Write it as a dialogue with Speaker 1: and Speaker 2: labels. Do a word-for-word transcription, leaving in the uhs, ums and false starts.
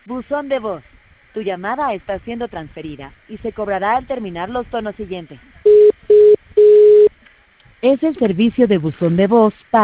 Speaker 1: Buzón de voz. Tu llamada está siendo transferida y se cobrará al terminar los tonos siguientes. Es el servicio de buzón de voz para